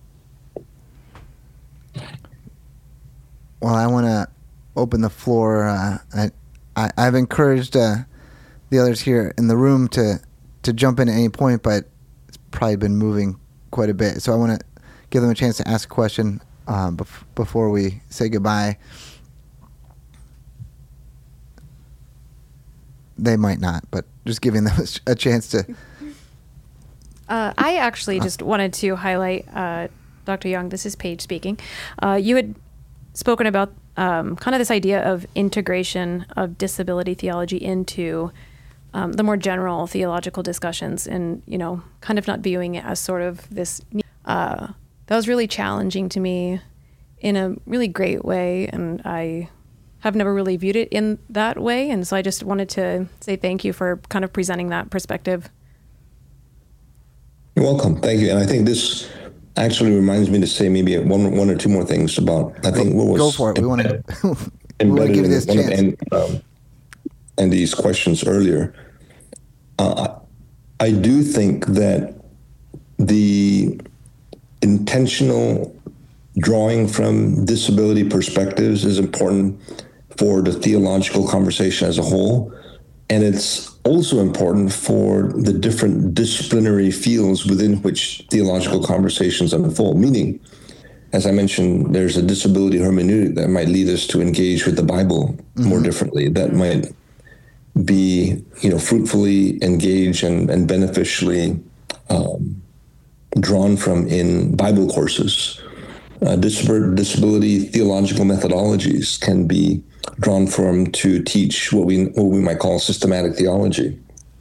Well, I want to open the floor. Uh, I, I, I've encouraged uh, the others here in the room to, to jump in at any point, but it's probably been moving quite a bit. So I want to give them a chance to ask a question uh, bef- before we say goodbye. They might not, but just giving them a chance to. Uh, I actually just wanted to highlight, uh, Doctor Young, this is Paige speaking. Uh, you had spoken about um, kind of this idea of integration of disability theology into um, the more general theological discussions, and, you know, kind of not viewing it as sort of this. Uh, that was really challenging to me in a really great way, and I have never really viewed it in that way. And so I just wanted to say thank you for kind of presenting that perspective. You're welcome. Thank you. And I think this actually reminds me to say maybe one one or two more things about, I think, what was... Go for it. We want to we want to give you this one chance. Of, and, um, and these questions earlier. Uh, I do think that the intentional drawing from disability perspectives is important for the theological conversation as a whole. And it's also important for the different disciplinary fields within which theological conversations unfold. Meaning, as I mentioned, there's a disability hermeneutic that might lead us to engage with the Bible mm-hmm. more differently, that might be, you know, fruitfully engaged and, and beneficially um, drawn from in Bible courses. Uh, disability theological methodologies can be drawn from to teach what we what we might call systematic theology.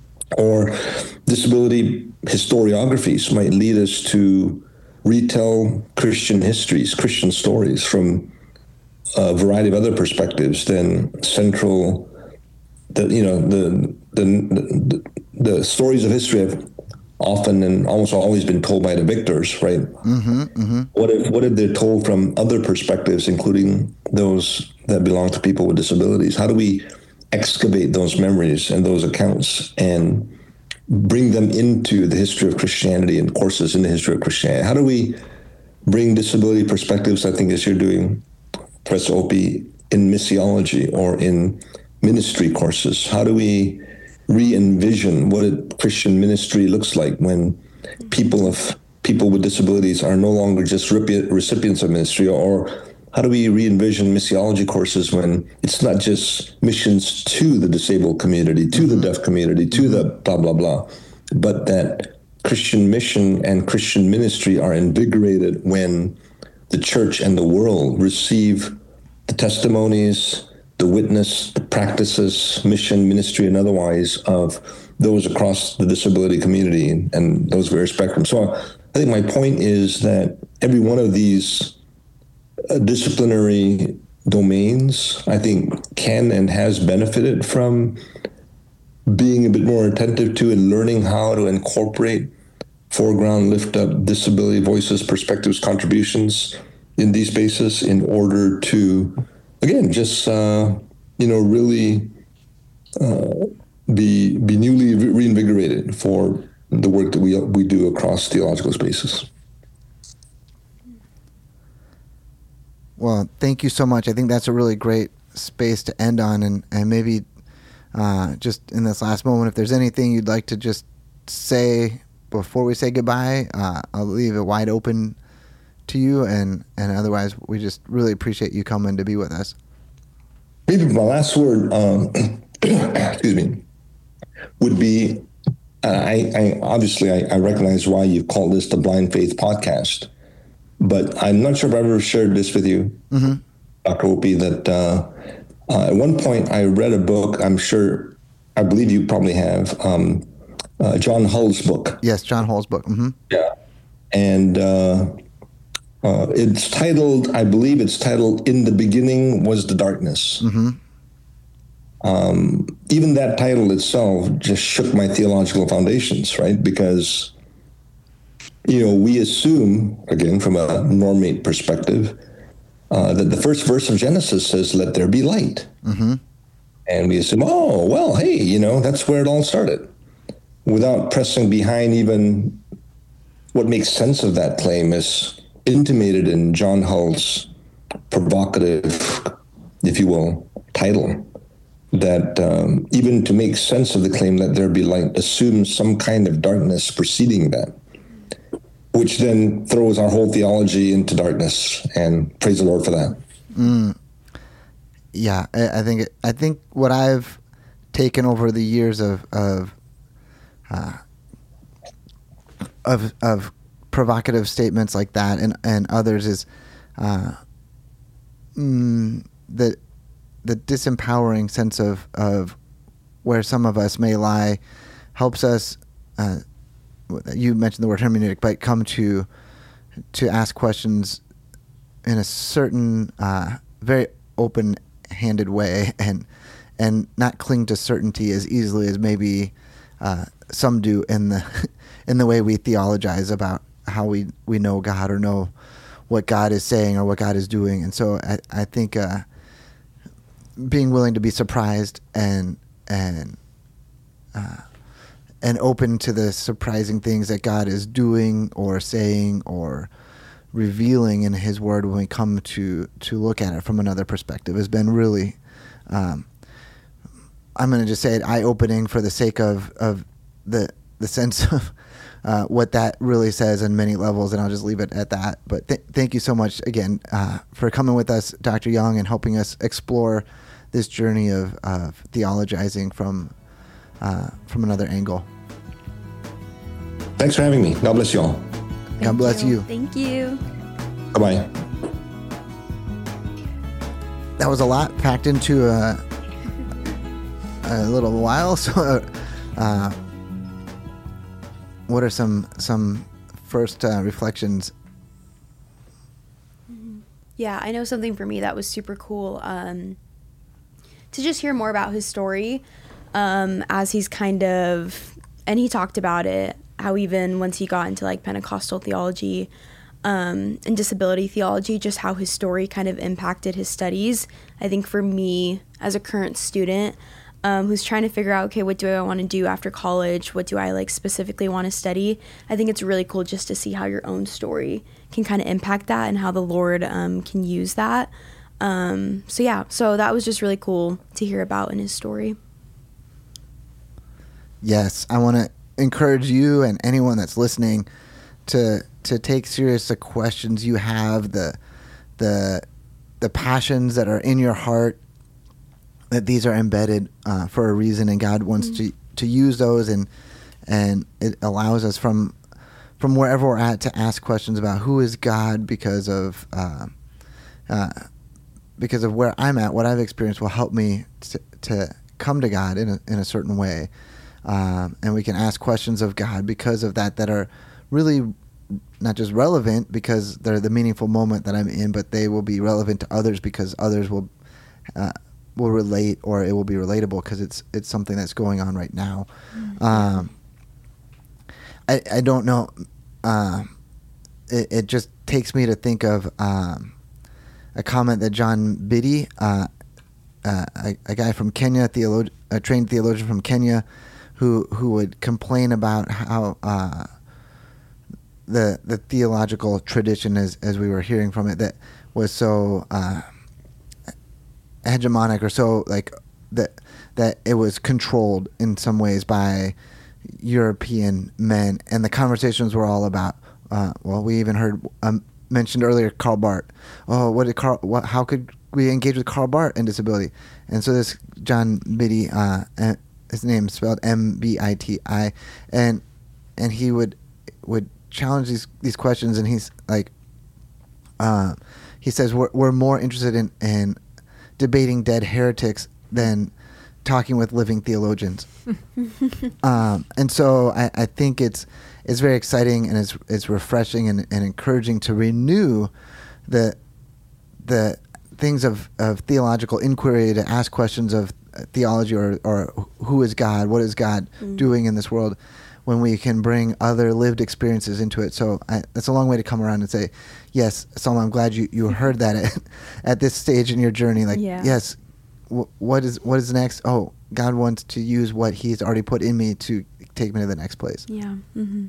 Or disability historiographies might lead us to retell Christian histories, Christian stories from a variety of other perspectives than central, the, you know, the, the, the, the stories of history have often and almost always been told by the victors, right? Mm-hmm, mm-hmm. What if what if they're told from other perspectives, including those that belong to people with disabilities? How do we excavate those memories and those accounts and bring them into the history of Christianity and courses in the history of Christianity? How do we bring disability perspectives, I think, as you're doing, Professor Opie, in missiology or in ministry courses? How do we re-envision what a Christian ministry looks like when people of people with disabilities are no longer just recipients of ministry? Or how do we re-envision missiology courses when it's not just missions to the disabled community, to the deaf community, to the blah, blah, blah, but that Christian mission and Christian ministry are invigorated when the church and the world receive the testimonies, the witness, the practices, mission, ministry, and otherwise of those across the disability community and those various spectrums. So I think my point is that every one of these uh, disciplinary domains, I think, can and has benefited from being a bit more attentive to and learning how to incorporate foreground, lift up disability voices, perspectives, contributions in these spaces in order to, again, just, uh, you know, really uh, be be newly re- reinvigorated for the work that we we do across theological spaces. Well, thank you so much. I think that's a really great space to end on. And, and maybe uh, just in this last moment, if there's anything you'd like to just say before we say goodbye, uh, I'll leave it wide open to you, and, and otherwise we just really appreciate you coming to be with us. Maybe my last word, um, excuse me, would be, I, I obviously I, I recognize why you call this the Blind Faith Podcast, but I'm not sure if I've ever shared this with you, mm-hmm. Doctor Opie, that uh, uh, at one point I read a book, I'm sure, I believe you probably have, um, uh, John Hull's book. Yes, John Hull's book. Mm-hmm. Yeah. And uh, Uh, it's titled, I believe it's titled, In the Beginning Was the Darkness. Mm-hmm. Um, even that title itself just shook my theological foundations, right? Because, you know, we assume, again, from a normate perspective, uh, that the first verse of Genesis says, let there be light. Mm-hmm. And we assume, oh, well, hey, you know, that's where it all started, without pressing behind even what makes sense of that claim is intimated in John Hull's provocative, if you will, title, that um, even to make sense of the claim, let there be light, assumes some kind of darkness preceding that, which then throws our whole theology into darkness, and praise the Lord for that. Mm. Yeah, I, I think it, I think what I've taken over the years of of uh, of of provocative statements like that and, and others is uh, mm, the the disempowering sense of of where some of us may lie helps us. Uh, you mentioned the word hermeneutic, but come to to ask questions in a certain uh, very open-handed way, and and not cling to certainty as easily as maybe uh, some do in the in the way we theologize about how we, we know God or know what God is saying or what God is doing. And so I, I think uh, being willing to be surprised and and uh, and open to the surprising things that God is doing or saying or revealing in His Word when we come to, to look at it from another perspective has been really, um, I'm going to just say it, eye-opening for the sake of, of the the sense of uh, what that really says on many levels, and I'll just leave it at that. But th- thank you so much again uh, for coming with us, Doctor Young, and helping us explore this journey of, of theologizing from uh, from another angle. Thanks for having me. God bless you all. God Thank bless you. Thank you. Bye-bye. That was a lot packed into a, a little while. So, uh, what are some some first uh, reflections? Yeah, I know something for me that was super cool um, to just hear more about his story um, as he's kind of, and he talked about it, how even once he got into like Pentecostal theology um, and disability theology, just how his story kind of impacted his studies. I think for me as a current student um, who's trying to figure out, okay, what do I want to do after college? What do I like specifically want to study? I think it's really cool just to see how your own story can kind of impact that and how the Lord um, can use that. Um, so yeah, so that was just really cool to hear about in his story. Yes, I want to encourage you and anyone that's listening to to take serious the questions you have, the the the passions that are in your heart, that these are embedded uh, for a reason, and God wants mm-hmm. to to use those, and and it allows us from from wherever we're at to ask questions about who is God, because of uh, uh, because of where I'm at, what I've experienced will help me to, to come to God in a, in a certain way. Um, and we can ask questions of God because of that that are really not just relevant because they're the meaningful moment that I'm in, but they will be relevant to others because others will uh, will relate, or it will be relatable because it's it's something that's going on right now. Mm-hmm. Um, I I don't know. Uh, it it just takes me to think of um, a comment that John Biddy, uh, uh, a, a guy from Kenya, theolog- a trained theologian from Kenya, who who would complain about how uh, the the theological tradition, as as we were hearing from it, that was so uh, hegemonic, or so like that that it was controlled in some ways by European men, and the conversations were all about. Uh, well, we even heard um, mentioned earlier Karl Barth. Oh, what did Karl? What? How could we engage with Karl Barth in disability? And so this John Biddy. Uh, His name is spelled M B I T I, and and he would would challenge these these questions, and he's like, uh, he says we're we're more interested in, in debating dead heretics than talking with living theologians. um, and so I, I think it's it's very exciting and it's it's refreshing and, and encouraging to renew the the things of, of theological inquiry, to ask questions of theology or, or who is God, what is God mm. doing in this world, when we can bring other lived experiences into it. So I, that's a long way to come around and say, yes, Salma, I'm glad you, you heard that at, at this stage in your journey. Like, yeah. yes, w- what is what is next? Oh, God wants to use what he's already put in me to take me to the next place. Yeah. Mm-hmm.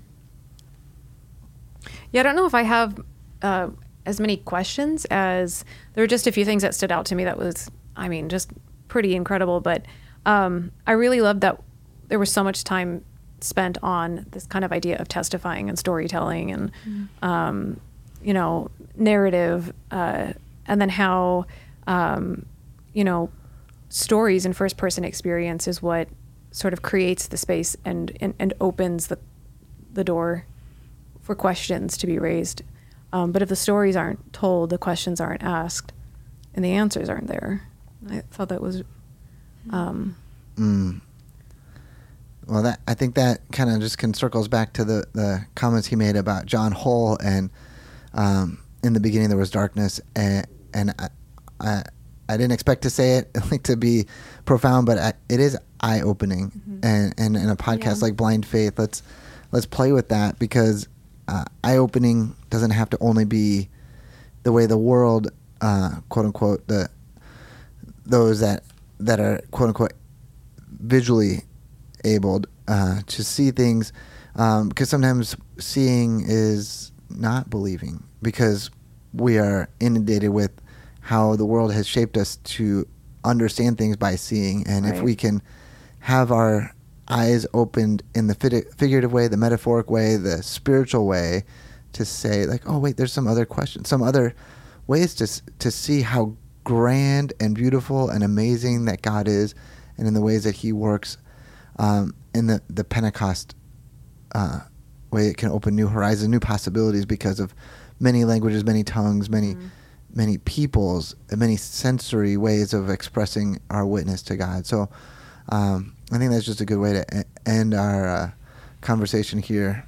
Yeah, I don't know if I have uh, as many questions as there were just a few things that stood out to me that was, I mean, just pretty incredible. But um, I really loved that there was so much time spent on this kind of idea of testifying and storytelling and, mm. um, you know, narrative, uh, and then how, um, you know, stories and first person experience is what sort of creates the space and, and, and opens the the door for questions to be raised. Um, but if the stories aren't told, the questions aren't asked, and the answers aren't there. I thought that was... Um, mm. Well, that I think that kind of just can circles back to the, the comments he made about John Hull and um, in the beginning there was darkness, and, and I, I I didn't expect to say it like to be profound, but I, it is eye-opening. Mm-hmm. And, and in a podcast yeah. like Blind Faith, let's let's play with that, because uh, eye-opening doesn't have to only be the way the world, uh, quote unquote, the those that that are quote unquote visually abled uh, to see things, um, because sometimes seeing is not believing, because we are inundated with how the world has shaped us to understand things by seeing. And right. if we can have our eyes opened in the fig- figurative way, the metaphoric way, the spiritual way, to say like, oh wait, there's some other questions, some other ways to to see how grand and beautiful and amazing that God is, and in the ways that he works, um, in the, the Pentecost uh, way, it can open new horizons, new possibilities, because of many languages, many tongues, many mm. many peoples, many sensory ways of expressing our witness to God. So um, I think that's just a good way to e- end our uh, conversation here.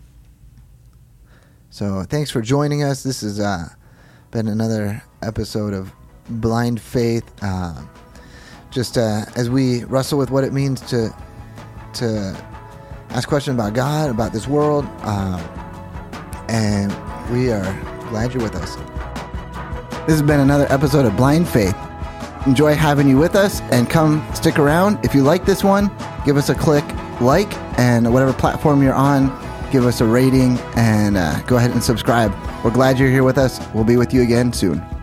So thanks for joining us. This has uh, been another episode of Blind Faith. Uh, just uh, as we wrestle with what it means to to ask questions about God, about this world, um, and we are glad you're with us. This has been another episode of Blind Faith. Enjoy having you with us, and come stick around. If you like this one, give us a click like, and whatever platform you're on, give us a rating, and uh, go ahead and subscribe. We're glad you're here with us. We'll be with you again soon.